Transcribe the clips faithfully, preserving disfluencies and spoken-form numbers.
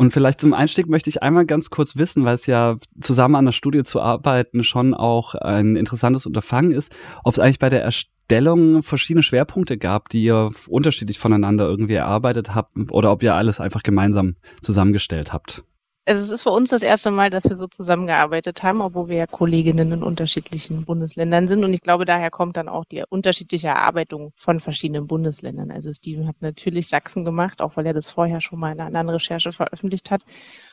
Und vielleicht zum Einstieg möchte ich einmal ganz kurz wissen, weil es ja zusammen an der Studie zu arbeiten schon auch ein interessantes Unterfangen ist, ob es eigentlich bei der Erstellung verschiedene Schwerpunkte gab, die ihr unterschiedlich voneinander irgendwie erarbeitet habt oder ob ihr alles einfach gemeinsam zusammengestellt habt. Also es ist für uns das erste Mal, dass wir so zusammengearbeitet haben, obwohl wir ja Kolleginnen in unterschiedlichen Bundesländern sind. Und ich glaube, daher kommt dann auch die unterschiedliche Erarbeitung von verschiedenen Bundesländern. Also Steven hat natürlich Sachsen gemacht, auch weil er das vorher schon mal in einer anderen Recherche veröffentlicht hat.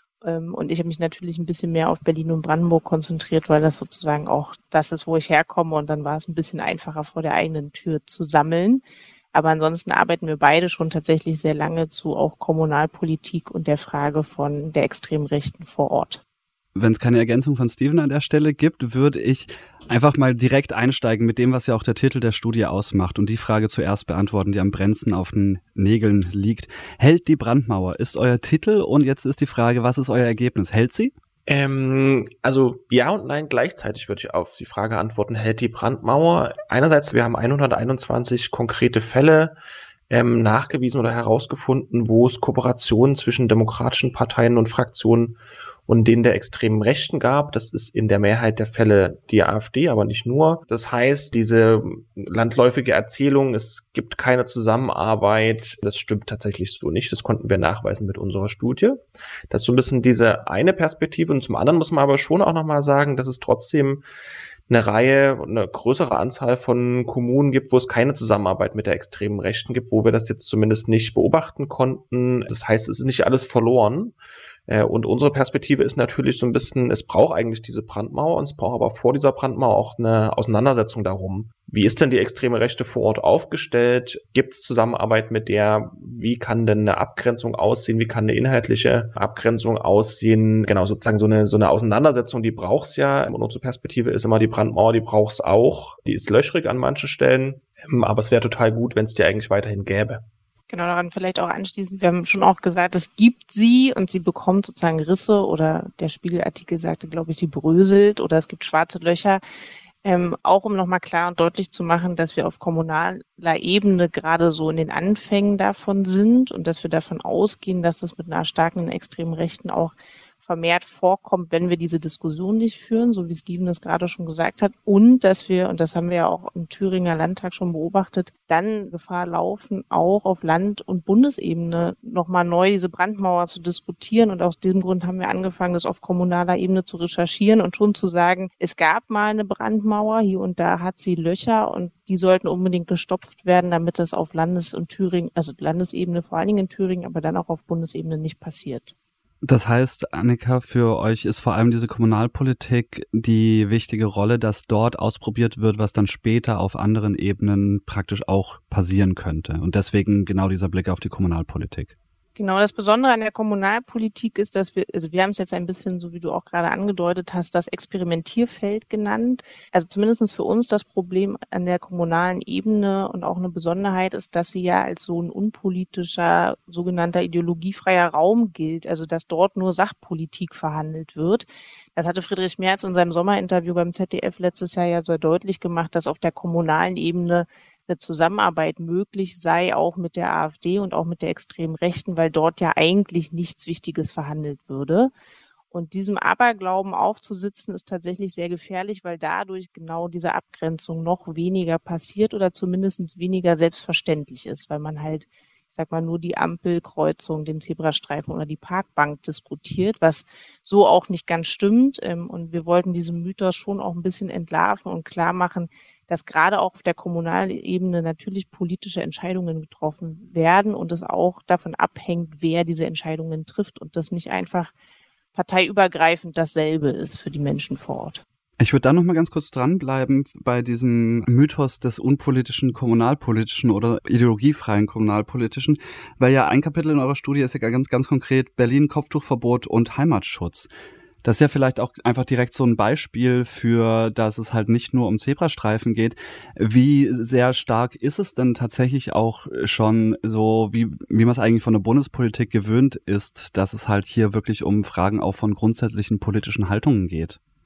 Und ich habe mich natürlich ein bisschen mehr auf Berlin und Brandenburg konzentriert, weil das sozusagen auch das ist, wo ich herkomme. Und dann war es ein bisschen einfacher, vor der eigenen Tür zu sammeln. Aber ansonsten arbeiten wir beide schon tatsächlich sehr lange zu auch Kommunalpolitik und der Frage von der extremen Rechten vor Ort. Wenn es keine Ergänzung von Steven an der Stelle gibt, würde ich einfach mal direkt einsteigen mit dem, was ja auch der Titel der Studie ausmacht und die Frage zuerst beantworten, die am brennendsten auf den Nägeln liegt. Hält die Brandmauer, ist euer Titel, und jetzt ist die Frage, was ist euer Ergebnis? Hält sie? Ähm, also ja und nein gleichzeitig würde ich auf die Frage antworten, hält die Brandmauer? Einerseits, wir haben hunderteinundzwanzig konkrete Fälle ähm, nachgewiesen oder herausgefunden, wo es Kooperationen zwischen demokratischen Parteien und Fraktionen und denen der extremen Rechten gab. Das ist in der Mehrheit der Fälle die AfD, aber nicht nur. Das heißt, diese landläufige Erzählung, es gibt keine Zusammenarbeit, das stimmt tatsächlich so nicht. Das konnten wir nachweisen mit unserer Studie. Das ist so ein bisschen diese eine Perspektive. Und zum anderen muss man aber schon auch nochmal sagen, dass es trotzdem eine Reihe, eine größere Anzahl von Kommunen gibt, wo es keine Zusammenarbeit mit der extremen Rechten gibt, wo wir das jetzt zumindest nicht beobachten konnten. Das heißt, es ist nicht alles verloren. Und unsere Perspektive ist natürlich so ein bisschen, es braucht eigentlich diese Brandmauer und es braucht aber vor dieser Brandmauer auch eine Auseinandersetzung darum. Wie ist denn die extreme Rechte vor Ort aufgestellt? Gibt es Zusammenarbeit mit der? Wie kann denn eine Abgrenzung aussehen? Wie kann eine inhaltliche Abgrenzung aussehen? Genau, sozusagen so eine, so eine Auseinandersetzung, die braucht es ja. Und unsere Perspektive ist immer die Brandmauer, die braucht es auch. Die ist löchrig an manchen Stellen, aber es wäre total gut, wenn es die eigentlich weiterhin gäbe. Genau, daran vielleicht auch anschließend. Wir haben schon auch gesagt, es gibt sie und sie bekommt sozusagen Risse, oder der Spiegelartikel sagte, glaube ich, sie bröselt, oder es gibt schwarze Löcher. Ähm, auch um nochmal klar und deutlich zu machen, dass wir auf kommunaler Ebene gerade so in den Anfängen davon sind und dass wir davon ausgehen, dass es mit einer starken extremen Rechten auch vermehrt vorkommt, wenn wir diese Diskussion nicht führen, so wie Steven das gerade schon gesagt hat, und dass wir, und das haben wir ja auch im Thüringer Landtag schon beobachtet, dann Gefahr laufen, auch auf Land- und Bundesebene nochmal neu diese Brandmauer zu diskutieren. Und aus diesem Grund haben wir angefangen, das auf kommunaler Ebene zu recherchieren und schon zu sagen, es gab mal eine Brandmauer, hier und da hat sie Löcher und die sollten unbedingt gestopft werden, damit das auf Landes- und Thüringen, also Landesebene vor allen Dingen in Thüringen, aber dann auch auf Bundesebene nicht passiert. Das heißt, Annika, für euch ist vor allem diese Kommunalpolitik die wichtige Rolle, dass dort ausprobiert wird, was dann später auf anderen Ebenen praktisch auch passieren könnte. Und deswegen genau dieser Blick auf die Kommunalpolitik. Genau, das Besondere an der Kommunalpolitik ist, dass wir, also wir haben es jetzt ein bisschen, so wie du auch gerade angedeutet hast, das Experimentierfeld genannt. Also zumindest für uns das Problem an der kommunalen Ebene und auch eine Besonderheit ist, dass sie ja als so ein unpolitischer, sogenannter ideologiefreier Raum gilt, also dass dort nur Sachpolitik verhandelt wird. Das hatte Friedrich Merz in seinem Sommerinterview beim Z D F letztes Jahr ja sehr deutlich gemacht, dass auf der kommunalen Ebene eine Zusammenarbeit möglich sei, auch mit der AfD und auch mit der extremen Rechten, weil dort ja eigentlich nichts Wichtiges verhandelt würde. Und diesem Aberglauben aufzusitzen, ist tatsächlich sehr gefährlich, weil dadurch genau diese Abgrenzung noch weniger passiert oder zumindest weniger selbstverständlich ist, weil man halt, ich sag mal, nur die Ampelkreuzung, den Zebrastreifen oder die Parkbank diskutiert, was so auch nicht ganz stimmt. Und wir wollten diesen Mythos schon auch ein bisschen entlarven und klar machen, dass gerade auch auf der kommunalen Ebene natürlich politische Entscheidungen getroffen werden und es auch davon abhängt, wer diese Entscheidungen trifft und das nicht einfach parteiübergreifend dasselbe ist für die Menschen vor Ort. Ich würde da noch mal ganz kurz dranbleiben bei diesem Mythos des unpolitischen Kommunalpolitischen oder ideologiefreien Kommunalpolitischen, weil ja ein Kapitel in eurer Studie ist ja ganz, ganz konkret Berlin, Kopftuchverbot und Heimatschutz. Das ist ja vielleicht auch einfach direkt so ein Beispiel für, dass es halt nicht nur um Zebrastreifen geht. Wie sehr stark ist es denn tatsächlich auch schon so, wie, wie man es eigentlich von der Bundespolitik gewöhnt ist, dass es halt hier wirklich um Fragen auch von grundsätzlichen politischen Haltungen geht?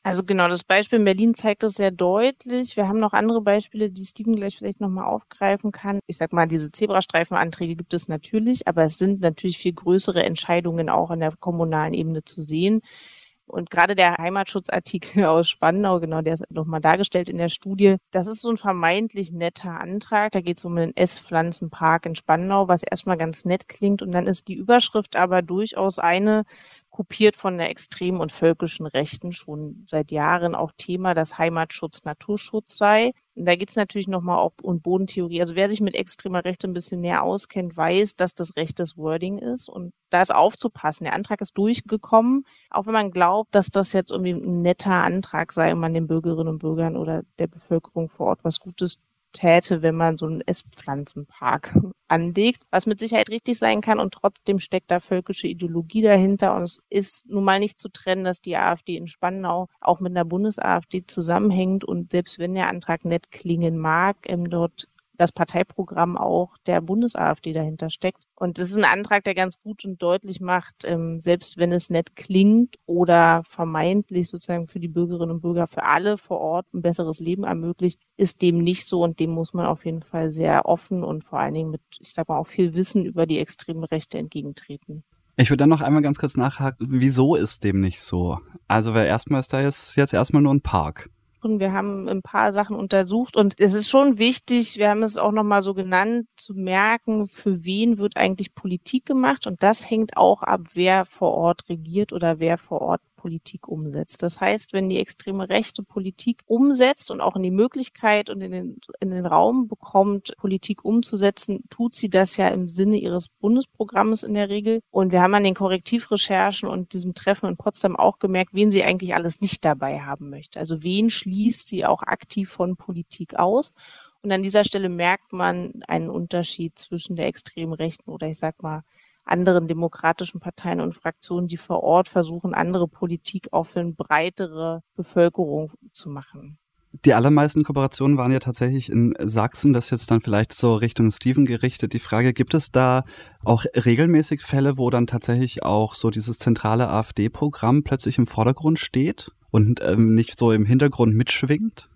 Also genau, das Beispiel in Berlin zeigt das sehr deutlich. Wir haben noch andere Beispiele, die Steven gleich vielleicht nochmal aufgreifen kann. Ich sag mal, diese Zebrastreifenanträge gibt es natürlich, aber es sind natürlich viel größere Entscheidungen auch an der kommunalen Ebene zu sehen. Und gerade der Heimatschutzartikel aus Spandau, genau, der ist nochmal dargestellt in der Studie. Das ist so ein vermeintlich netter Antrag. Da geht es um einen Esspflanzenpark in Spandau, was erstmal ganz nett klingt. Und dann ist die Überschrift aber durchaus eine, kopiert von der extremen und völkischen Rechten, schon seit Jahren auch Thema, dass Heimatschutz Naturschutz sei. Und da geht es natürlich nochmal um Bodentheorie. Also wer sich mit extremer Rechte ein bisschen näher auskennt, weiß, dass das rechtes Wording ist. Und da ist aufzupassen. Der Antrag ist durchgekommen, auch wenn man glaubt, dass das jetzt irgendwie ein netter Antrag sei und man den Bürgerinnen und Bürgern oder der Bevölkerung vor Ort was Gutes täte, wenn man so einen Esspflanzenpark anlegt, was mit Sicherheit richtig sein kann, und trotzdem steckt da völkische Ideologie dahinter, und es ist nun mal nicht zu trennen, dass die AfD in Spandau auch mit einer Bundes-AfD zusammenhängt, und selbst wenn der Antrag nett klingen mag, ähm, dort das Parteiprogramm auch der Bundes-AfD dahinter steckt. Und das ist ein Antrag, der ganz gut und deutlich macht, ähm, selbst wenn es nett klingt oder vermeintlich sozusagen für die Bürgerinnen und Bürger, für alle vor Ort ein besseres Leben ermöglicht, ist dem nicht so, und dem muss man auf jeden Fall sehr offen und vor allen Dingen mit, ich sag mal, auch viel Wissen über die extreme Rechte entgegentreten. Ich würde dann noch einmal ganz kurz nachhaken, wieso ist dem nicht so? Also weil erstmal ist da jetzt, jetzt erstmal nur ein Park. Wir haben ein paar Sachen untersucht, und es ist schon wichtig, wir haben es auch nochmal so genannt, zu merken, für wen wird eigentlich Politik gemacht, und das hängt auch ab, wer vor Ort regiert oder wer vor Ort Politik umsetzt. Das heißt, wenn die extreme Rechte Politik umsetzt und auch in die Möglichkeit und in den, in den Raum bekommt, Politik umzusetzen, tut sie das ja im Sinne ihres Bundesprogrammes in der Regel. Und wir haben an den Korrektivrecherchen und diesem Treffen in Potsdam auch gemerkt, wen sie eigentlich alles nicht dabei haben möchte. Also wen schließt sie auch aktiv von Politik aus? Und an dieser Stelle merkt man einen Unterschied zwischen der extremen Rechten oder ich sag mal anderen demokratischen Parteien und Fraktionen, die vor Ort versuchen, andere Politik auch für eine breitere Bevölkerung zu machen. Die allermeisten Kooperationen waren ja tatsächlich in Sachsen, das ist jetzt dann vielleicht so Richtung Steven gerichtet. Die Frage, gibt es da auch regelmäßig Fälle, wo dann tatsächlich auch so dieses zentrale AfD-Programm plötzlich im Vordergrund steht und ähm, nicht so im Hintergrund mitschwingt?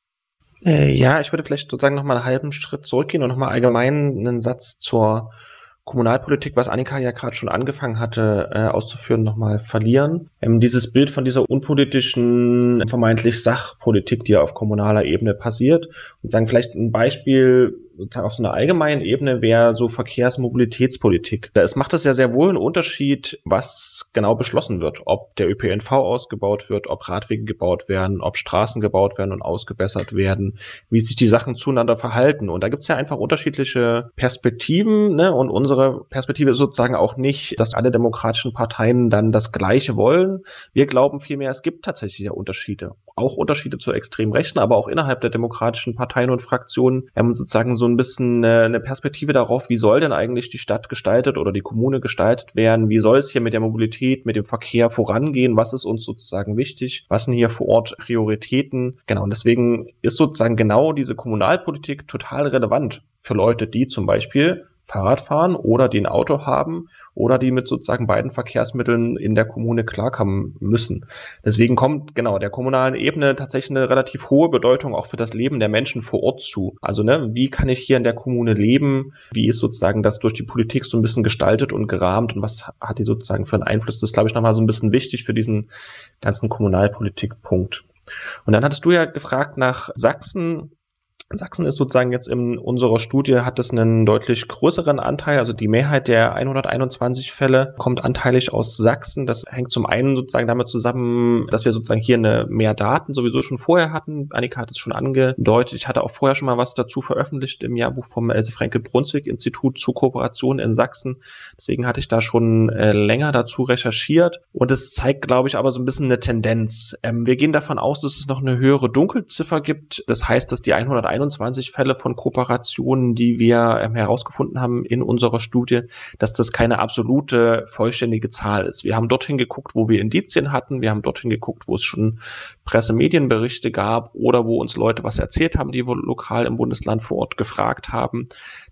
Äh, ja, ich würde vielleicht sozusagen nochmal einen halben Schritt zurückgehen und nochmal allgemein einen Satz zur Kommunalpolitik, was Annika ja gerade schon angefangen hatte äh, auszuführen, nochmal verlieren. Ähm, dieses Bild von dieser unpolitischen, vermeintlich Sachpolitik, die ja auf kommunaler Ebene passiert. Und sagen vielleicht ein Beispiel auf so einer allgemeinen Ebene wäre so Verkehrsmobilitätspolitik. Es macht es ja sehr wohl einen Unterschied, was genau beschlossen wird. Ob der Ö P N V ausgebaut wird, ob Radwege gebaut werden, ob Straßen gebaut werden und ausgebessert werden, wie sich die Sachen zueinander verhalten. Und da gibt es ja einfach unterschiedliche Perspektiven, ne? Und unsere Perspektive ist sozusagen auch nicht, dass alle demokratischen Parteien dann das Gleiche wollen. Wir glauben vielmehr, es gibt tatsächlich ja Unterschiede. Auch Unterschiede zur extremen Rechten, aber auch innerhalb der demokratischen Parteien und Fraktionen haben sozusagen so ein bisschen eine Perspektive darauf, wie soll denn eigentlich die Stadt gestaltet oder die Kommune gestaltet werden, wie soll es hier mit der Mobilität, mit dem Verkehr vorangehen, was ist uns sozusagen wichtig, was sind hier vor Ort Prioritäten, genau, und deswegen ist sozusagen genau diese Kommunalpolitik total relevant für Leute, die zum Beispiel Fahrrad fahren oder die ein Auto haben oder die mit sozusagen beiden Verkehrsmitteln in der Kommune klarkommen müssen. Deswegen kommt genau der kommunalen Ebene tatsächlich eine relativ hohe Bedeutung auch für das Leben der Menschen vor Ort zu. Also ne, wie kann ich hier in der Kommune leben? Wie ist sozusagen das durch die Politik so ein bisschen gestaltet und gerahmt und was hat die sozusagen für einen Einfluss? Das ist, glaube ich, nochmal so ein bisschen wichtig für diesen ganzen Kommunalpolitik-Punkt. Und dann hattest du ja gefragt nach Sachsen. Sachsen ist sozusagen jetzt in unserer Studie, hat es einen deutlich größeren Anteil, also die Mehrheit der hunderteinundzwanzig Fälle kommt anteilig aus Sachsen. Das hängt zum einen sozusagen damit zusammen, dass wir sozusagen hier eine mehr Daten sowieso schon vorher hatten. Annika hat es schon angedeutet. Ich hatte auch vorher schon mal was dazu veröffentlicht im Jahrbuch vom Else-Frenkel-Brunswick-Institut zu Kooperation in Sachsen. Deswegen hatte ich da schon äh, länger dazu recherchiert. Und es zeigt, glaube ich, aber so ein bisschen eine Tendenz. Ähm, wir gehen davon aus, dass es noch eine höhere Dunkelziffer gibt. Das heißt, dass die hunderteinundzwanzig Fälle von Kooperationen, die wir ähm, herausgefunden haben in unserer Studie, dass das keine absolute, vollständige Zahl ist. Wir haben dorthin geguckt, wo wir Indizien hatten. Wir haben dorthin geguckt, wo es schon Pressemedienberichte gab oder wo uns Leute was erzählt haben, die wohl lokal im Bundesland vor Ort gefragt haben.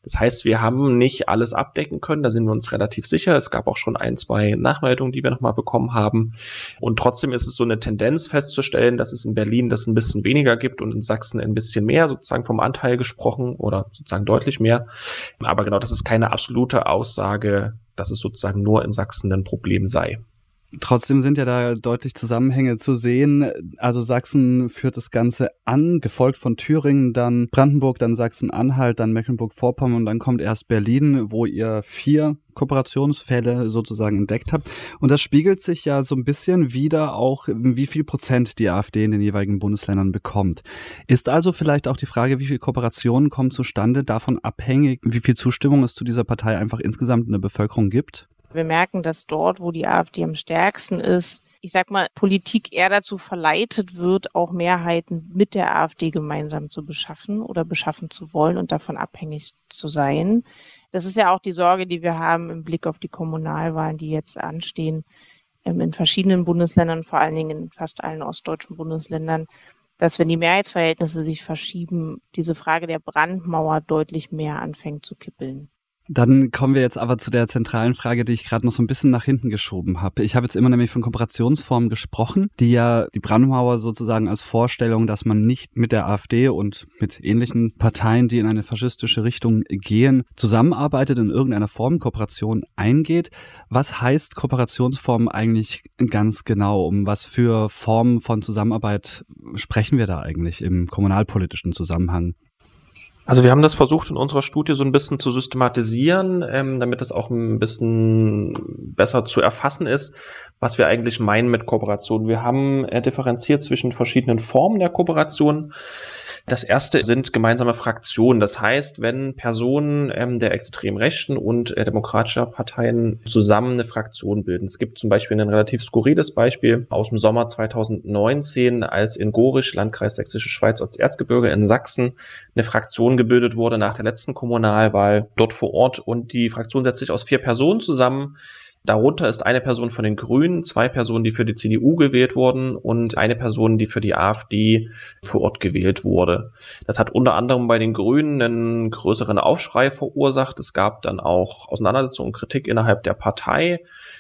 Das heißt, wir haben nicht alles abdecken können, da sind wir uns relativ sicher. Es gab auch schon ein, zwei Nachmeldungen, die wir nochmal bekommen haben. Und trotzdem ist es so eine Tendenz festzustellen, dass es in Berlin das ein bisschen weniger gibt und in Sachsen ein bisschen mehr, sozusagen vom Anteil gesprochen oder sozusagen deutlich mehr. Aber genau, das ist keine absolute Aussage, dass es sozusagen nur in Sachsen ein Problem sei. Trotzdem sind ja da deutlich Zusammenhänge zu sehen. Also Sachsen führt das Ganze an, gefolgt von Thüringen, dann Brandenburg, dann Sachsen-Anhalt, dann Mecklenburg-Vorpommern und dann kommt erst Berlin, wo ihr vier Kooperationsfälle sozusagen entdeckt habt. Und das spiegelt sich ja so ein bisschen wieder auch, wie viel Prozent die AfD in den jeweiligen Bundesländern bekommt. Ist also vielleicht auch die Frage, wie viel Kooperationen kommen zustande, davon abhängig, wie viel Zustimmung es zu dieser Partei einfach insgesamt in der Bevölkerung gibt? Wir merken, dass dort, wo die AfD am stärksten ist, ich sag mal, Politik eher dazu verleitet wird, auch Mehrheiten mit der AfD gemeinsam zu beschaffen oder beschaffen zu wollen und davon abhängig zu sein. Das ist ja auch die Sorge, die wir haben im Blick auf die Kommunalwahlen, die jetzt anstehen, in verschiedenen Bundesländern, vor allen Dingen in fast allen ostdeutschen Bundesländern, dass wenn die Mehrheitsverhältnisse sich verschieben, diese Frage der Brandmauer deutlich mehr anfängt zu kippeln. Dann kommen wir jetzt aber zu der zentralen Frage, die ich gerade noch so ein bisschen nach hinten geschoben habe. Ich habe jetzt immer nämlich von Kooperationsformen gesprochen, die ja die Brandmauer sozusagen als Vorstellung, dass man nicht mit der AfD und mit ähnlichen Parteien, die in eine faschistische Richtung gehen, zusammenarbeitet, in irgendeiner Form Kooperation eingeht. Was heißt Kooperationsform eigentlich ganz genau? Um was für Formen von Zusammenarbeit sprechen wir da eigentlich im kommunalpolitischen Zusammenhang? Also wir haben das versucht in unserer Studie so ein bisschen zu systematisieren, ähm, damit es auch ein bisschen besser zu erfassen ist, was wir eigentlich meinen mit Kooperation. Wir haben äh, differenziert zwischen verschiedenen Formen der Kooperation. Das erste sind gemeinsame Fraktionen. Das heißt, wenn Personen ähm, der extrem rechten und äh, demokratischer Parteien zusammen eine Fraktion bilden. Es gibt zum Beispiel ein relativ skurriles Beispiel aus dem Sommer zweitausendneunzehn, als in Gorisch, Landkreis Sächsische Schweiz, Erzgebirge in Sachsen, eine Fraktion gebildet wurde nach der letzten Kommunalwahl dort vor Ort. Und die Fraktion setzt sich aus vier Personen zusammen. Darunter ist eine Person von den Grünen, zwei Personen, die für die C D U gewählt wurden und eine Person, die für die AfD vor Ort gewählt wurde. Das hat unter anderem bei den Grünen einen größeren Aufschrei verursacht. Es gab dann auch Auseinandersetzungen und Kritik innerhalb der Partei.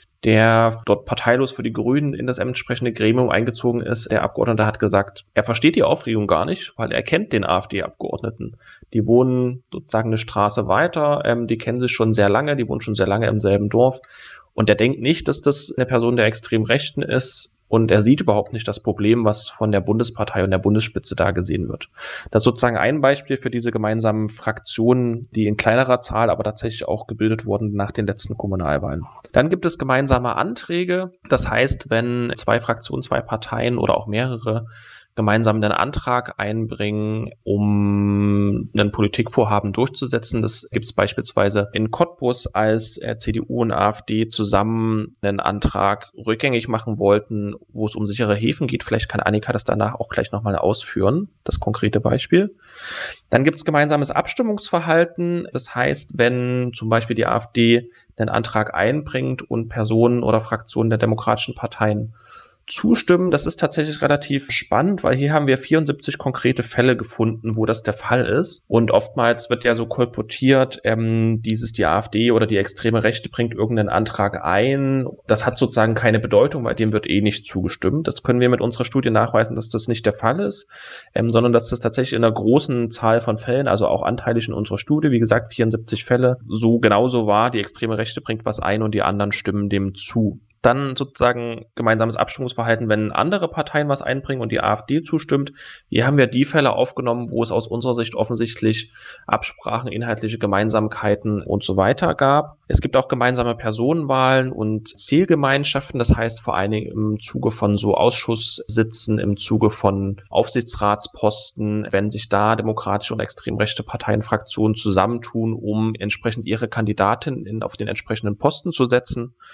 Der dort parteilos für die Grünen in das entsprechende Gremium eingezogen ist, der Abgeordnete hat gesagt, er versteht die Aufregung gar nicht, weil er kennt den AfD-Abgeordneten. Die wohnen sozusagen eine Straße weiter, ähm, die kennen sich schon sehr lange, die wohnen schon sehr lange im selben Dorf. Und er denkt nicht, dass das eine Person der extrem Rechten ist und er sieht überhaupt nicht das Problem, was von der Bundespartei und der Bundesspitze da gesehen wird. Das ist sozusagen ein Beispiel für diese gemeinsamen Fraktionen, die in kleinerer Zahl aber tatsächlich auch gebildet wurden nach den letzten Kommunalwahlen. Dann gibt es gemeinsame Anträge. Das heißt, wenn zwei Fraktionen, zwei Parteien oder auch mehrere gemeinsam einen Antrag einbringen, um ein Politikvorhaben durchzusetzen. Das gibt es beispielsweise in Cottbus, als C D U und AfD zusammen einen Antrag rückgängig machen wollten, wo es um sichere Häfen geht. Vielleicht kann Annika das danach auch gleich nochmal ausführen, das konkrete Beispiel. Dann gibt es gemeinsames Abstimmungsverhalten. Das heißt, wenn zum Beispiel die AfD einen Antrag einbringt und Personen oder Fraktionen der demokratischen Parteien zustimmen. Das ist tatsächlich relativ spannend, weil hier haben wir vierundsiebzig konkrete Fälle gefunden, wo das der Fall ist. Und oftmals wird ja so kolportiert, ähm, dieses die AfD oder die extreme Rechte bringt irgendeinen Antrag ein. Das hat sozusagen keine Bedeutung, weil dem wird eh nicht zugestimmt. Das können wir mit unserer Studie nachweisen, dass das nicht der Fall ist, ähm, sondern dass das tatsächlich in einer großen Zahl von Fällen, also auch anteilig in unserer Studie, wie gesagt vierundsiebzig Fälle, so genauso war, die extreme Rechte bringt was ein und die anderen stimmen dem zu. Dann sozusagen gemeinsames Abstimmungsverhalten, wenn andere Parteien was einbringen und die AfD zustimmt. Hier haben wir die Fälle aufgenommen, wo es aus unserer Sicht offensichtlich Absprachen, inhaltliche Gemeinsamkeiten und so weiter gab. Es gibt auch gemeinsame Personenwahlen und Zielgemeinschaften. Das heißt vor allen Dingen im Zuge von so Ausschusssitzen, im Zuge von Aufsichtsratsposten, wenn sich da demokratische und extrem rechte Parteienfraktionen zusammentun, um entsprechend ihre Kandidatin in, auf den entsprechenden Posten zu setzen.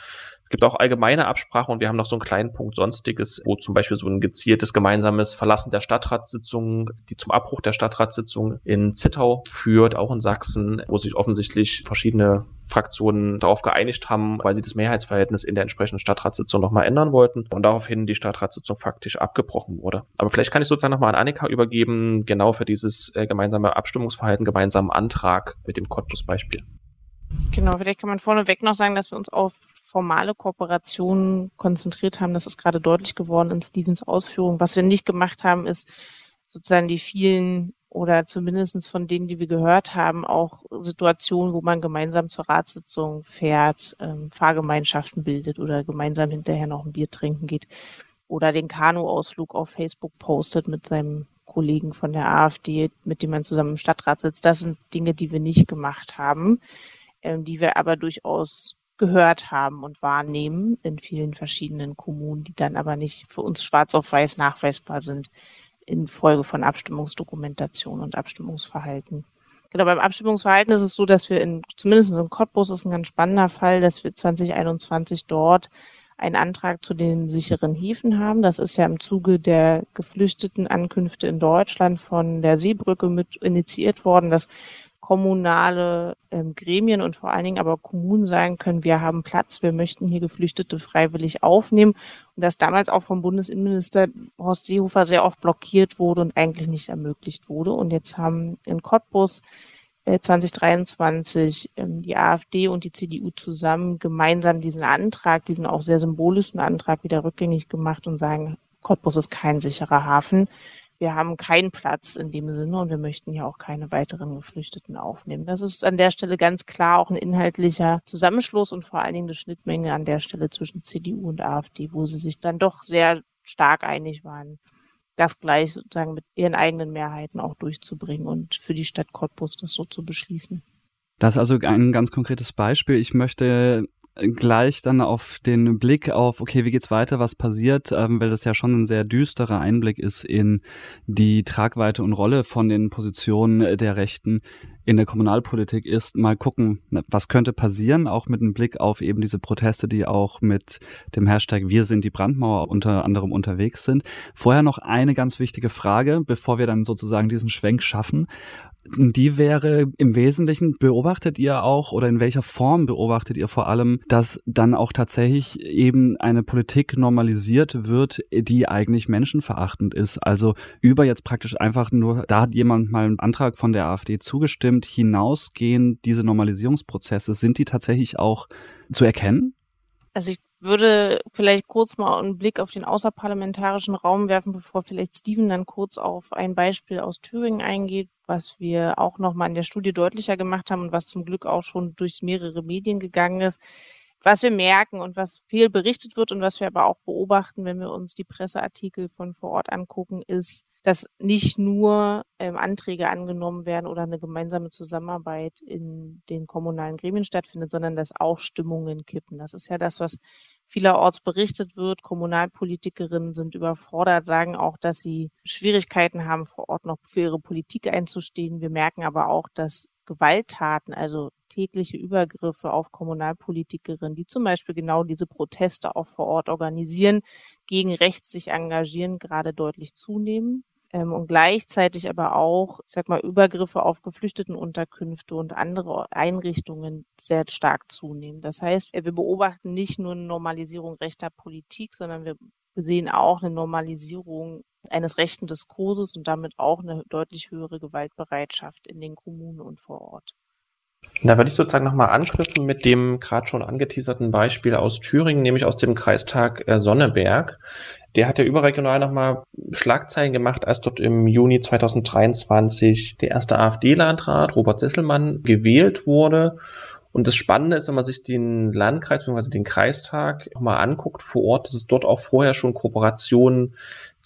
Es gibt auch allgemeine Absprachen und wir haben noch so einen kleinen Punkt Sonstiges, wo zum Beispiel so ein gezieltes gemeinsames Verlassen der Stadtratssitzung, die zum Abbruch der Stadtratssitzung in Zittau führt, auch in Sachsen, wo sich offensichtlich verschiedene Fraktionen darauf geeinigt haben, weil sie das Mehrheitsverhältnis in der entsprechenden Stadtratssitzung nochmal ändern wollten und daraufhin die Stadtratssitzung faktisch abgebrochen wurde. Aber vielleicht kann ich sozusagen nochmal an Annika übergeben, genau für dieses äh, gemeinsame Abstimmungsverhalten, gemeinsamen Antrag mit dem Cottbus-Beispiel. Genau, vielleicht kann man vorneweg noch sagen, dass wir uns auf formale Kooperationen konzentriert haben. Das ist gerade deutlich geworden in Stevens Ausführungen. Was wir nicht gemacht haben, ist sozusagen die vielen oder zumindest von denen, die wir gehört haben, auch Situationen, wo man gemeinsam zur Ratssitzung fährt, ähm, Fahrgemeinschaften bildet oder gemeinsam hinterher noch ein Bier trinken geht oder den Kanuausflug auf Facebook postet mit seinem Kollegen von der AfD, mit dem man zusammen im Stadtrat sitzt. Das sind Dinge, die wir nicht gemacht haben, ähm, die wir aber durchaus gehört haben und wahrnehmen in vielen verschiedenen Kommunen, die dann aber nicht für uns schwarz auf weiß nachweisbar sind infolge von Abstimmungsdokumentation und Abstimmungsverhalten. Genau, beim Abstimmungsverhalten ist es so, dass wir in, zumindest in Cottbus ist ein ganz spannender Fall, dass wir zwanzig einundzwanzig dort einen Antrag zu den sicheren Häfen haben. Das ist ja im Zuge der geflüchteten Ankünfte in Deutschland von der Seebrücke mit initiiert worden, dass kommunale ähm, Gremien und vor allen Dingen aber Kommunen sagen können, wir haben Platz, wir möchten hier Geflüchtete freiwillig aufnehmen. Und das damals auch vom Bundesinnenminister Horst Seehofer sehr oft blockiert wurde und eigentlich nicht ermöglicht wurde. Und jetzt haben in Cottbus äh, zwanzig dreiundzwanzig ähm, die AfD und die C D U zusammen gemeinsam diesen Antrag, diesen auch sehr symbolischen Antrag wieder rückgängig gemacht und sagen, Cottbus ist kein sicherer Hafen. Wir haben keinen Platz in dem Sinne und wir möchten hier auch keine weiteren Geflüchteten aufnehmen. Das ist an der Stelle ganz klar auch ein inhaltlicher Zusammenschluss und vor allen Dingen eine Schnittmenge an der Stelle zwischen C D U und AfD, wo sie sich dann doch sehr stark einig waren, das gleich sozusagen mit ihren eigenen Mehrheiten auch durchzubringen und für die Stadt Cottbus das so zu beschließen. Das ist also ein ganz konkretes Beispiel. Ich möchte gleich dann auf den Blick auf, okay, wie geht's weiter, was passiert, ähm, weil das ja schon ein sehr düsterer Einblick ist in die Tragweite und Rolle von den Positionen der Rechten in der Kommunalpolitik ist, mal gucken, was könnte passieren, auch mit einem Blick auf eben diese Proteste, die auch mit dem Hashtag Wir sind die Brandmauer unter anderem unterwegs sind. Vorher noch eine ganz wichtige Frage, bevor wir dann sozusagen diesen Schwenk schaffen. Die wäre im Wesentlichen, beobachtet ihr auch oder in welcher Form beobachtet ihr vor allem, dass dann auch tatsächlich eben eine Politik normalisiert wird, die eigentlich menschenverachtend ist? Also über jetzt praktisch einfach nur, da hat jemand mal einen Antrag von der AfD zugestimmt, hinausgehend diese Normalisierungsprozesse, sind die tatsächlich auch zu erkennen? Also ich würde vielleicht kurz mal einen Blick auf den außerparlamentarischen Raum werfen, bevor vielleicht Steven dann kurz auf ein Beispiel aus Thüringen eingeht, was wir auch nochmal in der Studie deutlicher gemacht haben und was zum Glück auch schon durch mehrere Medien gegangen ist. Was wir merken und was viel berichtet wird und was wir aber auch beobachten, wenn wir uns die Presseartikel von vor Ort angucken, ist, dass nicht nur ähm, Anträge angenommen werden oder eine gemeinsame Zusammenarbeit in den kommunalen Gremien stattfindet, sondern dass auch Stimmungen kippen. Das ist ja das, was vielerorts berichtet wird. Kommunalpolitikerinnen sind überfordert, sagen auch, dass sie Schwierigkeiten haben, vor Ort noch für ihre Politik einzustehen. Wir merken aber auch, dass Gewalttaten, also tägliche Übergriffe auf Kommunalpolitikerinnen, die zum Beispiel genau diese Proteste auch vor Ort organisieren, gegen rechts sich engagieren, gerade deutlich zunehmen. Ähm, und gleichzeitig aber auch, ich sag mal, Übergriffe auf Geflüchtetenunterkünfte und andere Einrichtungen sehr stark zunehmen. Das heißt, wir beobachten nicht nur eine Normalisierung rechter Politik, sondern wir sehen auch eine Normalisierung eines rechten Diskurses und damit auch eine deutlich höhere Gewaltbereitschaft in den Kommunen und vor Ort. Da würde ich sozusagen nochmal anknüpfen mit dem gerade schon angeteaserten Beispiel aus Thüringen, nämlich aus dem Kreistag äh, Sonneberg. Der hat ja überregional nochmal Schlagzeilen gemacht, als dort im Juni zweitausenddreiundzwanzig der erste AfD-Landrat, Robert Sesselmann, gewählt wurde. Und das Spannende ist, wenn man sich den Landkreis bzw. den Kreistag nochmal anguckt vor Ort, dass es dort auch vorher schon Kooperationen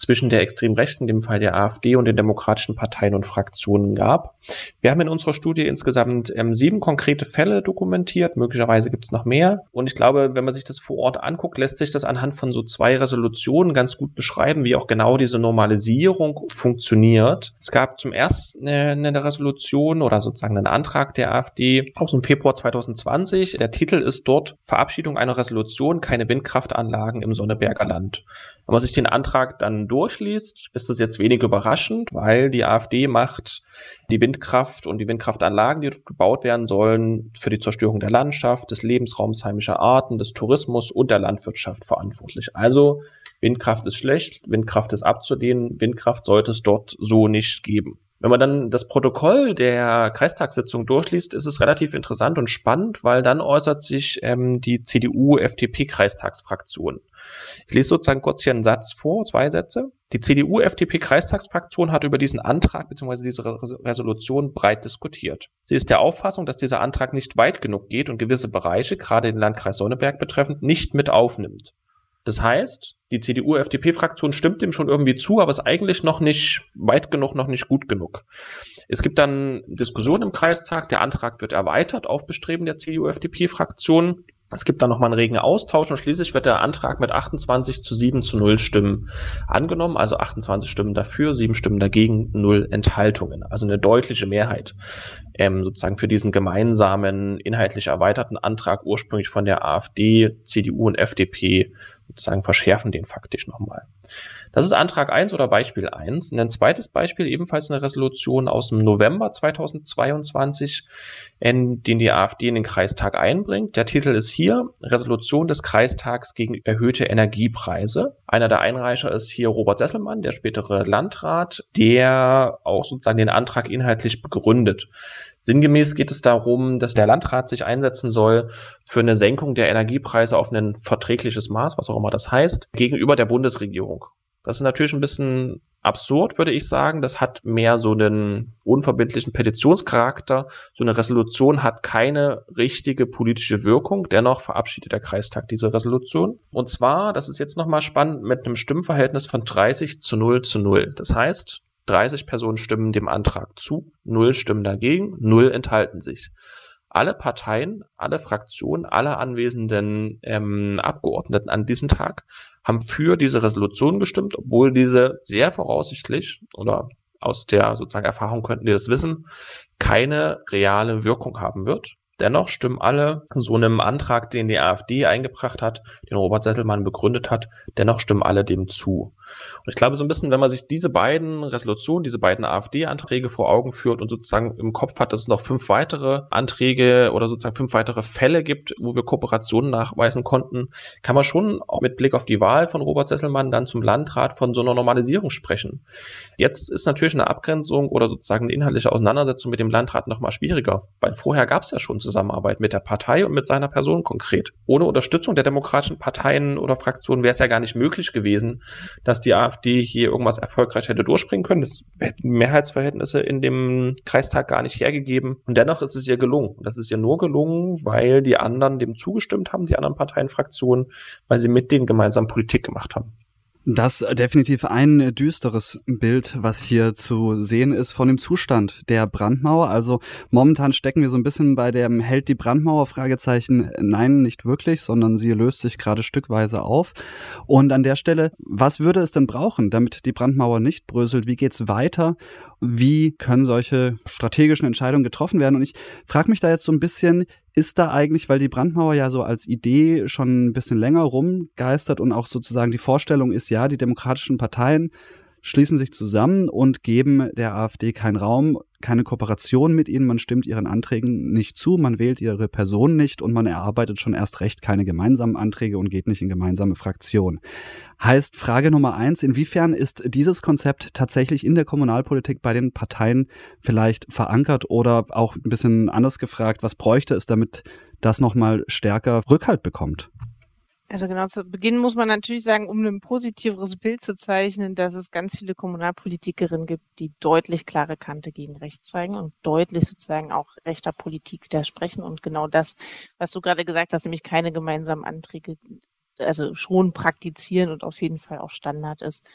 zwischen der extremen Rechten, in dem Fall der AfD, und den demokratischen Parteien und Fraktionen gab. Wir haben in unserer Studie insgesamt ähm, sieben konkrete Fälle dokumentiert. Möglicherweise gibt es noch mehr. Und ich glaube, wenn man sich das vor Ort anguckt, lässt sich das anhand von so zwei Resolutionen ganz gut beschreiben, wie auch genau diese Normalisierung funktioniert. Es gab zum ersten eine, eine Resolution oder sozusagen einen Antrag der AfD aus dem Februar zwanzig zwanzig. Der Titel ist dort Verabschiedung einer Resolution, keine Windkraftanlagen im Sonneberger Land. Wenn man sich den Antrag dann durchliest, ist das jetzt wenig überraschend, weil die AfD macht die Windkraft und die Windkraftanlagen, die dort gebaut werden sollen, für die Zerstörung der Landschaft, des Lebensraums heimischer Arten, des Tourismus und der Landwirtschaft verantwortlich. Also Windkraft ist schlecht, Windkraft ist abzulehnen, Windkraft sollte es dort so nicht geben. Wenn man dann das Protokoll der Kreistagssitzung durchliest, ist es relativ interessant und spannend, weil dann äußert sich ähm, die C D U-F D P-Kreistagsfraktion. Ich lese sozusagen kurz hier einen Satz vor, zwei Sätze. Die C D U-F D P-Kreistagsfraktion hat über diesen Antrag bzw. diese Resolution breit diskutiert. Sie ist der Auffassung, dass dieser Antrag nicht weit genug geht und gewisse Bereiche, gerade den Landkreis Sonneberg betreffend, nicht mit aufnimmt. Das heißt, die C D U-F D P-Fraktion stimmt dem schon irgendwie zu, aber ist eigentlich noch nicht weit genug, noch nicht gut genug. Es gibt dann Diskussionen im Kreistag, der Antrag wird erweitert auf Bestreben der C D U-F D P-Fraktion. Es gibt dann nochmal einen regen Austausch und schließlich wird der Antrag mit achtundzwanzig zu sieben zu null Stimmen angenommen, also achtundzwanzig Stimmen dafür, sieben Stimmen dagegen, null Enthaltungen. Also eine deutliche Mehrheit ähm, sozusagen für diesen gemeinsamen, inhaltlich erweiterten Antrag ursprünglich von der AfD, C D U und F D P sozusagen verschärfen den faktisch nochmal. Das ist Antrag eins oder Beispiel eins. Und ein zweites Beispiel, ebenfalls eine Resolution aus dem November zweitausendzweiundzwanzig, in den die AfD in den Kreistag einbringt. Der Titel ist hier Resolution des Kreistags gegen erhöhte Energiepreise. Einer der Einreicher ist hier Robert Sesselmann, der spätere Landrat, der auch sozusagen den Antrag inhaltlich begründet. Sinngemäß geht es darum, dass der Landrat sich einsetzen soll für eine Senkung der Energiepreise auf ein verträgliches Maß, was auch immer das heißt, gegenüber der Bundesregierung. Das ist natürlich ein bisschen absurd, würde ich sagen. Das hat mehr so einen unverbindlichen Petitionscharakter. So eine Resolution hat keine richtige politische Wirkung. Dennoch verabschiedet der Kreistag diese Resolution. Und zwar, das ist jetzt nochmal spannend, mit einem Stimmverhältnis von dreißig zu null zu null. Das heißt, dreißig Personen stimmen dem Antrag zu, null stimmen dagegen, null enthalten sich. Alle Parteien, alle Fraktionen, alle anwesenden ähm, Abgeordneten an diesem Tag haben für diese Resolution gestimmt, obwohl diese sehr voraussichtlich oder aus der sozusagen Erfahrung könnten die das wissen, keine reale Wirkung haben wird. Dennoch stimmen alle so einem Antrag, den die AfD eingebracht hat, den Robert Sesselmann begründet hat, dennoch stimmen alle dem zu. Und ich glaube so ein bisschen, wenn man sich diese beiden Resolutionen, diese beiden AfD-Anträge vor Augen führt und sozusagen im Kopf hat, dass es noch fünf weitere Anträge oder sozusagen fünf weitere Fälle gibt, wo wir Kooperationen nachweisen konnten, kann man schon auch mit Blick auf die Wahl von Robert Sesselmann dann zum Landrat von so einer Normalisierung sprechen. Jetzt ist natürlich eine Abgrenzung oder sozusagen eine inhaltliche Auseinandersetzung mit dem Landrat nochmal schwieriger, weil vorher gab es ja schon Zusammenarbeit mit der Partei und mit seiner Person konkret. Ohne Unterstützung der demokratischen Parteien oder Fraktionen wäre es ja gar nicht möglich gewesen, dass die AfD hier irgendwas erfolgreich hätte durchbringen können. Das hätten Mehrheitsverhältnisse in dem Kreistag gar nicht hergegeben. Und dennoch ist es ihr gelungen. Und das ist ihr nur gelungen, weil die anderen dem zugestimmt haben, die anderen Parteienfraktionen, weil sie mit denen gemeinsam Politik gemacht haben. Das ist definitiv ein düsteres Bild, was hier zu sehen ist von dem Zustand der Brandmauer. Also momentan stecken wir so ein bisschen bei dem hält die Brandmauer Fragezeichen. Nein, nicht wirklich, sondern sie löst sich gerade stückweise auf. Und an der Stelle, was würde es denn brauchen, damit die Brandmauer nicht bröselt? Wie geht's weiter? Wie können solche strategischen Entscheidungen getroffen werden? Und ich frage mich da jetzt so ein bisschen, ist da eigentlich, weil die Brandmauer ja so als Idee schon ein bisschen länger rumgeistert und auch sozusagen die Vorstellung ist, ja, die demokratischen Parteien schließen sich zusammen und geben der AfD keinen Raum, keine Kooperation mit ihnen, man stimmt ihren Anträgen nicht zu, man wählt ihre Person nicht und man erarbeitet schon erst recht keine gemeinsamen Anträge und geht nicht in gemeinsame Fraktionen. Heißt Frage Nummer eins, inwiefern ist dieses Konzept tatsächlich in der Kommunalpolitik bei den Parteien vielleicht verankert oder auch ein bisschen anders gefragt, was bräuchte es, damit das nochmal stärker Rückhalt bekommt? Also genau zu Beginn muss man natürlich sagen, um ein positiveres Bild zu zeichnen, dass es ganz viele Kommunalpolitikerinnen gibt, die deutlich klare Kante gegen rechts zeigen und deutlich sozusagen auch rechter Politik widersprechen. Und genau das, was du gerade gesagt hast, nämlich keine gemeinsamen Anträge, also schon praktizieren und auf jeden Fall auch Standard ist.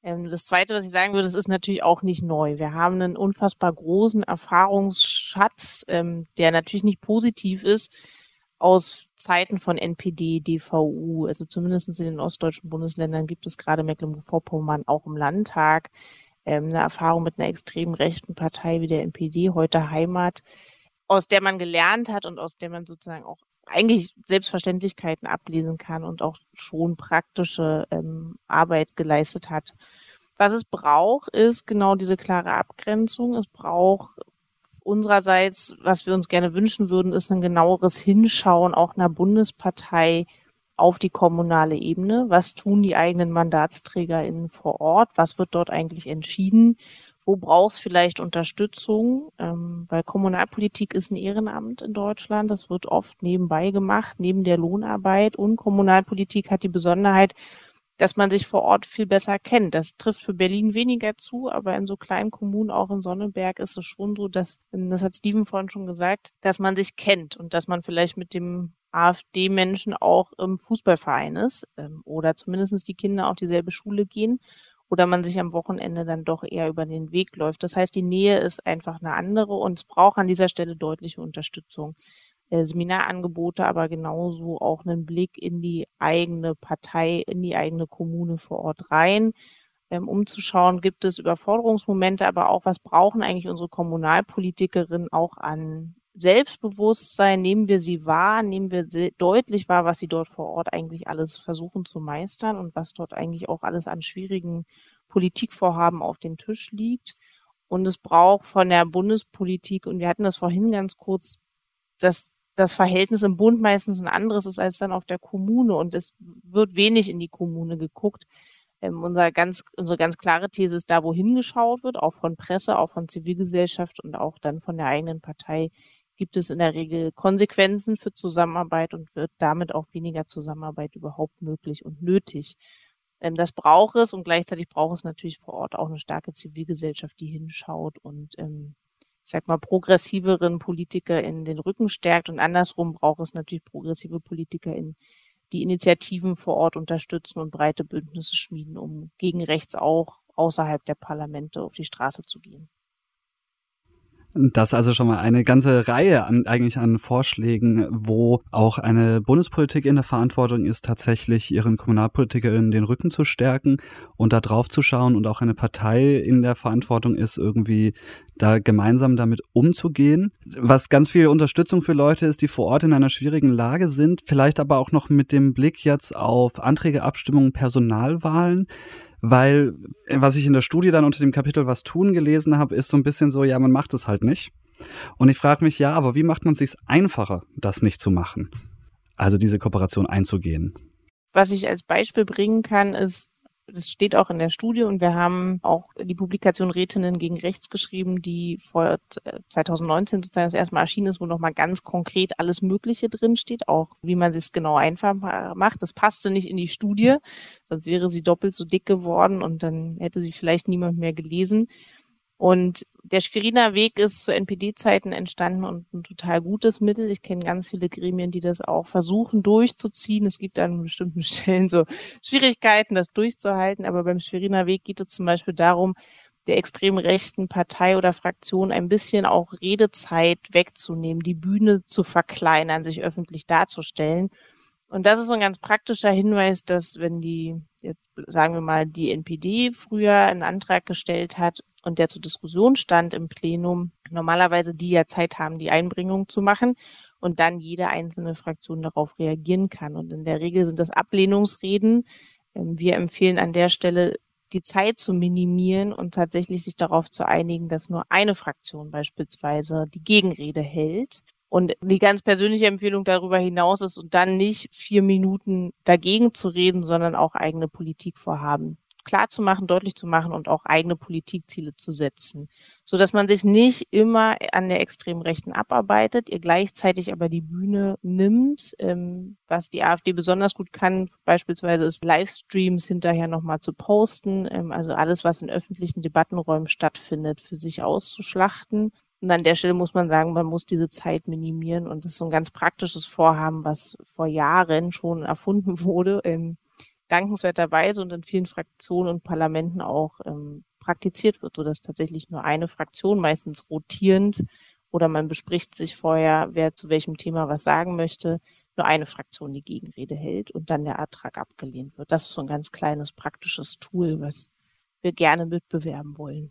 Ähm, das Zweite, was ich sagen würde, es ist natürlich auch nicht neu. Wir haben einen unfassbar großen Erfahrungsschatz, ähm, der natürlich nicht positiv ist, aus Zeiten von N P D, D V U, also zumindest in den ostdeutschen Bundesländern gibt es gerade Mecklenburg-Vorpommern auch im Landtag ähm, eine Erfahrung mit einer extrem rechten Partei wie der N P D, heute Heimat, aus der man gelernt hat und aus der man sozusagen auch eigentlich Selbstverständlichkeiten ablesen kann und auch schon praktische ähm, Arbeit geleistet hat. Was es braucht, ist genau diese klare Abgrenzung. Es braucht unsererseits, was wir uns gerne wünschen würden, ist ein genaueres Hinschauen auch einer Bundespartei auf die kommunale Ebene. Was tun die eigenen MandatsträgerInnen vor Ort? Was wird dort eigentlich entschieden? Wo brauchst vielleicht Unterstützung? Ähm, weil Kommunalpolitik ist ein Ehrenamt in Deutschland. Das wird oft nebenbei gemacht, neben der Lohnarbeit. Und Kommunalpolitik hat die Besonderheit, dass man sich vor Ort viel besser kennt. Das trifft für Berlin weniger zu, aber in so kleinen Kommunen, auch in Sonneberg, ist es schon so, dass, das hat Steven vorhin schon gesagt, dass man sich kennt und dass man vielleicht mit dem AfD-Menschen auch im Fußballverein ist ähm, oder zumindest die Kinder auf dieselbe Schule gehen oder man sich am Wochenende dann doch eher über den Weg läuft. Das heißt, die Nähe ist einfach eine andere und es braucht an dieser Stelle deutliche Unterstützung. Äh, Seminarangebote, aber genauso auch einen Blick in die eigene Partei, in die eigene Kommune vor Ort rein, ähm, um zu schauen, gibt es Überforderungsmomente, aber auch, was brauchen eigentlich unsere Kommunalpolitikerinnen auch an Selbstbewusstsein, nehmen wir sie wahr, nehmen wir deutlich wahr, was sie dort vor Ort eigentlich alles versuchen zu meistern und was dort eigentlich auch alles an schwierigen Politikvorhaben auf den Tisch liegt. Und es braucht von der Bundespolitik, und wir hatten das vorhin ganz kurz, dass das Verhältnis im Bund meistens ein anderes ist als dann auf der Kommune und es wird wenig in die Kommune geguckt. Ähm, unser ganz, unsere ganz klare These ist, da wo hingeschaut wird, auch von Presse, auch von Zivilgesellschaft und auch dann von der eigenen Partei, gibt es in der Regel Konsequenzen für Zusammenarbeit und wird damit auch weniger Zusammenarbeit überhaupt möglich und nötig. Ähm, das braucht es und gleichzeitig braucht es natürlich vor Ort auch eine starke Zivilgesellschaft, die hinschaut und ähm, ich sag mal, progressiveren Politiker in den Rücken stärkt und andersrum braucht es natürlich progressive Politiker in die Initiativen vor Ort unterstützen und breite Bündnisse schmieden, um gegen rechts auch außerhalb der Parlamente auf die Straße zu gehen. Das ist also schon mal eine ganze Reihe an, eigentlich an Vorschlägen, wo auch eine Bundespolitik in der Verantwortung ist, tatsächlich ihren Kommunalpolitikerinnen den Rücken zu stärken und da drauf zu schauen und auch eine Partei in der Verantwortung ist, irgendwie da gemeinsam damit umzugehen. Was ganz viel Unterstützung für Leute ist, die vor Ort in einer schwierigen Lage sind, vielleicht aber auch noch mit dem Blick jetzt auf Anträge, Abstimmungen, Personalwahlen. Weil, was ich in der Studie dann unter dem Kapitel Was tun gelesen habe, ist so ein bisschen so, ja, man macht es halt nicht. Und ich frage mich, ja, aber wie macht man es sich einfacher, das nicht zu machen? Also diese Kooperation einzugehen. Was ich als Beispiel bringen kann, ist, das steht auch in der Studie und wir haben auch die Publikation Rätinnen gegen Rechts geschrieben, die vor zwanzig neunzehn sozusagen das erste Mal erschienen ist, wo nochmal ganz konkret alles Mögliche drin steht, auch wie man es genau einfach macht. Das passte nicht in die Studie, sonst wäre sie doppelt so dick geworden und dann hätte sie vielleicht niemand mehr gelesen. Und der Schweriner Weg ist zu N P D-Zeiten entstanden und ein total gutes Mittel. Ich kenne ganz viele Gremien, die das auch versuchen durchzuziehen. Es gibt an bestimmten Stellen so Schwierigkeiten, das durchzuhalten. Aber beim Schweriner Weg geht es zum Beispiel darum, der extrem rechten Partei oder Fraktion ein bisschen auch Redezeit wegzunehmen, die Bühne zu verkleinern, sich öffentlich darzustellen. Und das ist so ein ganz praktischer Hinweis, dass wenn die, jetzt sagen wir mal, die N P D früher einen Antrag gestellt hat und der zur Diskussion stand im Plenum, normalerweise die ja Zeit haben, die Einbringung zu machen und dann jede einzelne Fraktion darauf reagieren kann. Und in der Regel sind das Ablehnungsreden. Wir empfehlen an der Stelle, die Zeit zu minimieren und tatsächlich sich darauf zu einigen, dass nur eine Fraktion beispielsweise die Gegenrede hält. Und die ganz persönliche Empfehlung darüber hinaus ist, und dann nicht vier Minuten dagegen zu reden, sondern auch eigene Politikvorhaben klar zu machen, deutlich zu machen und auch eigene Politikziele zu setzen, so dass man sich nicht immer an der extrem Rechten abarbeitet, ihr gleichzeitig aber die Bühne nimmt. Ähm, was die AfD besonders gut kann, beispielsweise ist Livestreams hinterher nochmal zu posten, ähm, also alles, was in öffentlichen Debattenräumen stattfindet, für sich auszuschlachten. Und an der Stelle muss man sagen, man muss diese Zeit minimieren und das ist so ein ganz praktisches Vorhaben, was vor Jahren schon erfunden wurde. Ähm, dankenswerterweise und in vielen Fraktionen und Parlamenten auch ähm, praktiziert wird, sodass tatsächlich nur eine Fraktion, meistens rotierend, oder man bespricht sich vorher, wer zu welchem Thema was sagen möchte, nur eine Fraktion die Gegenrede hält und dann der Antrag abgelehnt wird. Das ist so ein ganz kleines praktisches Tool, was wir gerne mitbewerben wollen.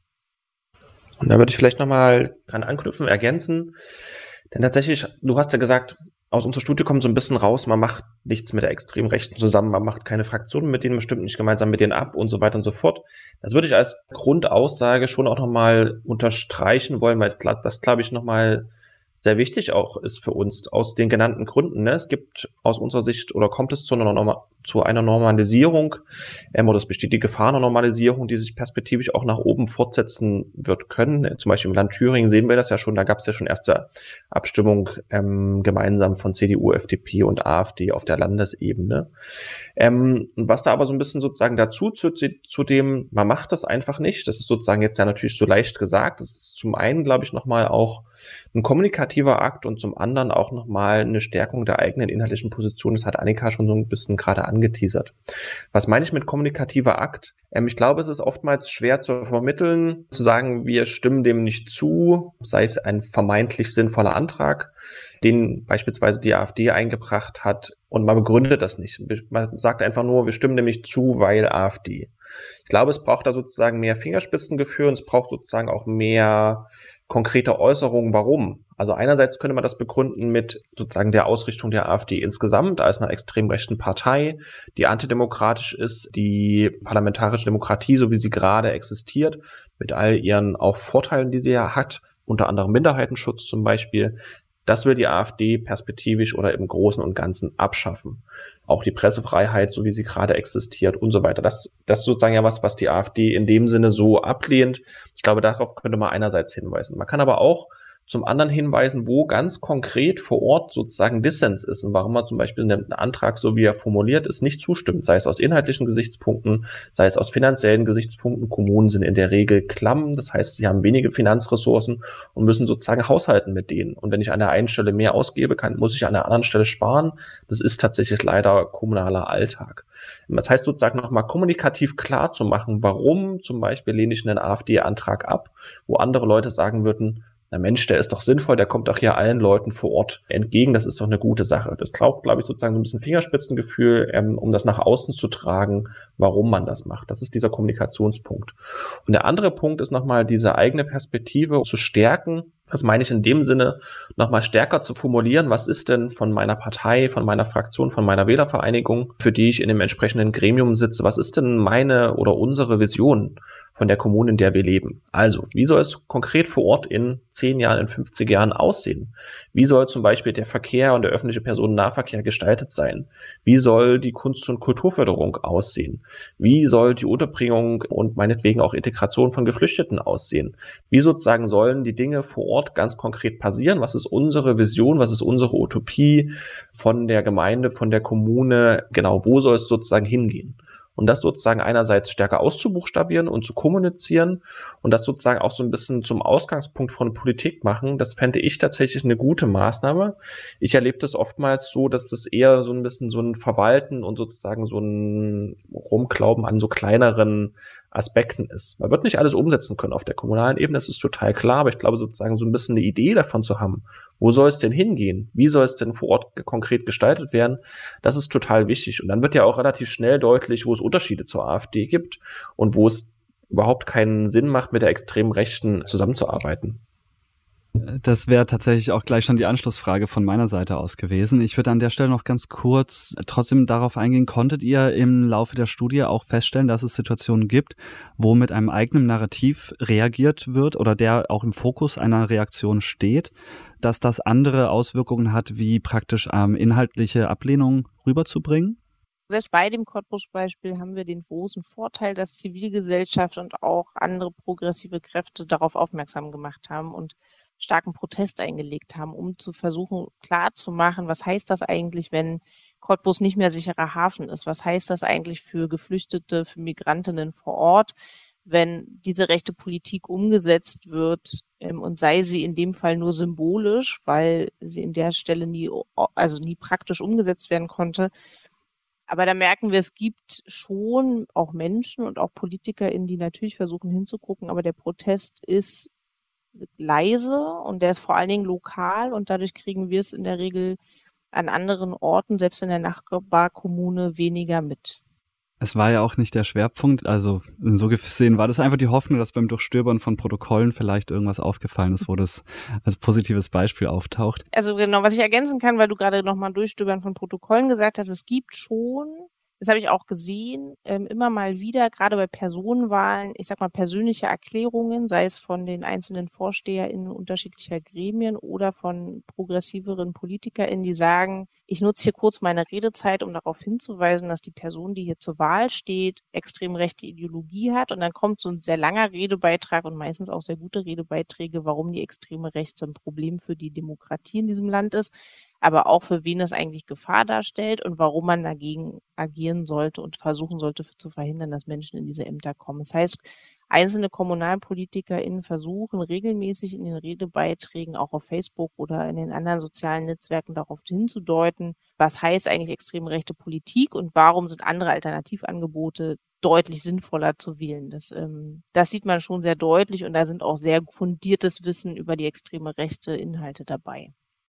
Und da würde ich vielleicht nochmal dran anknüpfen, ergänzen. Denn tatsächlich, du hast ja gesagt, aus unserer Studie kommt so ein bisschen raus, man macht nichts mit der extremen Rechten zusammen, man macht keine Fraktionen mit denen, man stimmt nicht gemeinsam mit denen ab und so weiter und so fort. Das würde ich als Grundaussage schon auch nochmal unterstreichen wollen, weil das, glaube ich, nochmal sehr wichtig auch ist für uns, aus den genannten Gründen. Ne? Es gibt aus unserer Sicht, oder kommt es zu einer, Norma- zu einer Normalisierung, ähm, oder es besteht die Gefahr einer Normalisierung, die sich perspektivisch auch nach oben fortsetzen wird können. Zum Beispiel im Land Thüringen sehen wir das ja schon, da gab es ja schon erste Abstimmung ähm, gemeinsam von C D U, F D P und AfD auf der Landesebene. Ähm, was da aber so ein bisschen sozusagen dazu zu, zu dem, man macht das einfach nicht, das ist sozusagen jetzt ja natürlich so leicht gesagt, das ist zum einen, glaube ich, nochmal auch ein kommunikativer Akt und zum anderen auch nochmal eine Stärkung der eigenen inhaltlichen Position. Das hat Annika schon so ein bisschen gerade angeteasert. Was meine ich mit kommunikativer Akt? Ähm, ich glaube, es ist oftmals schwer zu vermitteln, zu sagen, wir stimmen dem nicht zu, sei es ein vermeintlich sinnvoller Antrag, den beispielsweise die AfD eingebracht hat, und man begründet das nicht. Man sagt einfach nur, wir stimmen dem nicht zu, weil AfD. Ich glaube, es braucht da sozusagen mehr Fingerspitzengefühl und es braucht sozusagen auch mehr konkrete Äußerungen, warum. Also einerseits könnte man das begründen mit sozusagen der Ausrichtung der AfD insgesamt als einer extrem rechten Partei, die antidemokratisch ist, die parlamentarische Demokratie, so wie sie gerade existiert, mit all ihren auch Vorteilen, die sie ja hat, unter anderem Minderheitenschutz zum Beispiel, das will die AfD perspektivisch oder im Großen und Ganzen abschaffen. Auch die Pressefreiheit, so wie sie gerade existiert und so weiter. Das, das ist sozusagen ja was, was die AfD in dem Sinne so ablehnt. Ich glaube, darauf könnte man einerseits hinweisen. Man kann aber auch zum anderen hinweisen, wo ganz konkret vor Ort sozusagen Dissens ist und warum man zum Beispiel einem Antrag, so wie er formuliert ist, nicht zustimmt, sei es aus inhaltlichen Gesichtspunkten, sei es aus finanziellen Gesichtspunkten. Kommunen sind in der Regel klamm, das heißt, sie haben wenige Finanzressourcen und müssen sozusagen haushalten mit denen. Und wenn ich an der einen Stelle mehr ausgebe, kann, muss ich an der anderen Stelle sparen. Das ist tatsächlich leider kommunaler Alltag. Das heißt sozusagen nochmal kommunikativ klar zu machen, warum zum Beispiel lehne ich einen AfD-Antrag ab, wo andere Leute sagen würden, na Mensch, der ist doch sinnvoll, der kommt doch hier allen Leuten vor Ort entgegen, das ist doch eine gute Sache. Das braucht, glaube ich, sozusagen so ein bisschen Fingerspitzengefühl, ähm, um das nach außen zu tragen, warum man das macht. Das ist dieser Kommunikationspunkt. Und der andere Punkt ist nochmal diese eigene Perspektive zu stärken. Das meine ich in dem Sinne, nochmal stärker zu formulieren, was ist denn von meiner Partei, von meiner Fraktion, von meiner Wählervereinigung, für die ich in dem entsprechenden Gremium sitze, was ist denn meine oder unsere Vision von der Kommune, in der wir leben? Also, wie soll es konkret vor Ort in zehn Jahren, in fünfzig Jahren aussehen? Wie soll zum Beispiel der Verkehr und der öffentliche Personennahverkehr gestaltet sein? Wie soll die Kunst- und Kulturförderung aussehen? Wie soll die Unterbringung und meinetwegen auch Integration von Geflüchteten aussehen? Wie sozusagen sollen die Dinge vor Ort ganz konkret passieren? Was ist unsere Vision? Was ist unsere Utopie von der Gemeinde, von der Kommune? Genau, wo soll es sozusagen hingehen? Und das sozusagen einerseits stärker auszubuchstabieren und zu kommunizieren und das sozusagen auch so ein bisschen zum Ausgangspunkt von Politik machen, das fände ich tatsächlich eine gute Maßnahme. Ich erlebe das oftmals so, dass das eher so ein bisschen so ein Verwalten und sozusagen so ein Rumklauben an so kleineren Aspekten ist. Man wird nicht alles umsetzen können auf der kommunalen Ebene, das ist total klar, aber ich glaube sozusagen so ein bisschen eine Idee davon zu haben, wo soll es denn hingehen? Wie soll es denn vor Ort konkret gestaltet werden? Das ist total wichtig. Und dann wird ja auch relativ schnell deutlich, wo es Unterschiede zur AfD gibt und wo es überhaupt keinen Sinn macht, mit der extremen Rechten zusammenzuarbeiten. Das wäre tatsächlich auch gleich schon die Anschlussfrage von meiner Seite aus gewesen. Ich würde an der Stelle noch ganz kurz trotzdem darauf eingehen, konntet ihr im Laufe der Studie auch feststellen, dass es Situationen gibt, wo mit einem eigenen Narrativ reagiert wird oder der auch im Fokus einer Reaktion steht, dass das andere Auswirkungen hat, wie praktisch ähm, inhaltliche Ablehnung rüberzubringen? Selbst bei dem Cottbus-Beispiel haben wir den großen Vorteil, dass Zivilgesellschaft und auch andere progressive Kräfte darauf aufmerksam gemacht haben und starken Protest eingelegt haben, um zu versuchen, klarzumachen, was heißt das eigentlich, wenn Cottbus nicht mehr sicherer Hafen ist? Was heißt das eigentlich für Geflüchtete, für Migrantinnen vor Ort, wenn diese rechte Politik umgesetzt wird, ähm, und sei sie in dem Fall nur symbolisch, weil sie in der Stelle nie, also nie praktisch umgesetzt werden konnte? Aber da merken wir, es gibt schon auch Menschen und auch PolitikerInnen, die natürlich versuchen hinzugucken, aber der Protest ist leise und der ist vor allen Dingen lokal und dadurch kriegen wir es in der Regel an anderen Orten, selbst in der Nachbarkommune, weniger mit. Es war ja auch nicht der Schwerpunkt, also so gesehen war das einfach die Hoffnung, dass beim Durchstöbern von Protokollen vielleicht irgendwas aufgefallen ist, wo das als positives Beispiel auftaucht. Also genau, was ich ergänzen kann, weil du gerade nochmal Durchstöbern von Protokollen gesagt hast, es gibt schon, das habe ich auch gesehen, ähm, immer mal wieder, gerade bei Personenwahlen, ich sag mal persönliche Erklärungen, sei es von den einzelnen VorsteherInnen unterschiedlicher Gremien oder von progressiveren PolitikerInnen, die sagen, ich nutze hier kurz meine Redezeit, um darauf hinzuweisen, dass die Person, die hier zur Wahl steht, extrem rechte Ideologie hat. Und dann kommt so ein sehr langer Redebeitrag und meistens auch sehr gute Redebeiträge, warum die extreme Rechte ein Problem für die Demokratie in diesem Land ist, aber auch für wen es eigentlich Gefahr darstellt und warum man dagegen agieren sollte und versuchen sollte zu verhindern, dass Menschen in diese Ämter kommen. Das heißt, einzelne KommunalpolitikerInnen versuchen regelmäßig in den Redebeiträgen auch auf Facebook oder in den anderen sozialen Netzwerken darauf hinzudeuten, was heißt eigentlich extrem rechte Politik und warum sind andere Alternativangebote deutlich sinnvoller zu wählen. Das, ähm, das sieht man schon sehr deutlich und da sind auch sehr fundiertes Wissen über die extreme rechte Inhalte dabei.